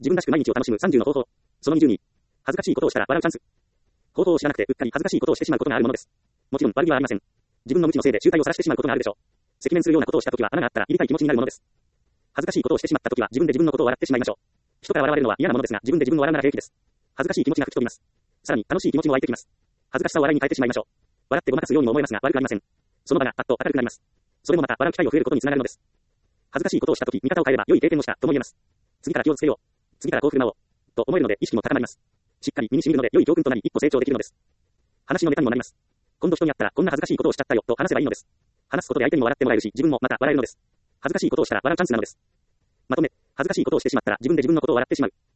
自分らしく毎日を楽しむ30の方法。その22。恥ずかしいことをしたら笑うチャンス。方法を知らなくてうっかり恥ずかしいことをしてしまうことがあるものです。もちろん悪気はありません。自分の無知のせいで醜態を晒してしまうことがあるでしょう。赤面するようなことをしたときは穴があったら入りたい気持ちになるものです。恥ずかしいことをしてしまったときは自分で自分のことを笑ってしまいましょう。人から笑われるのは嫌なものですが、自分で自分を笑うなら平気です。恥ずかしい気持ちが吹き飛びます。さらに楽しい気持ちも湧いてきます。恥ずかしさを笑いに変えてしまいましょう。笑ってごまかすようにも思えますが悪くありません。その場がパッと明るくなります。それもまた笑う機会を増えることにつながるのです。恥ずかしいことをしたとき見方を変えれば良い経験をしたとも言えます。次から気をつけよう。次からこう振る舞おう。と思えるので意識も高まります。しっかり身に染みるので良い教訓となり一歩成長できるのです。話のネタにもなります。今度人に会ったらこんな恥ずかしいことをしちゃったよと話せばいいのです。話すことで相手にも笑ってもらえるし自分もまた笑えるのです。恥ずかしいことをしたら笑うチャンスなのです。まとめ、恥ずかしいことをしてしまったら自分で自分のことを笑ってしまう。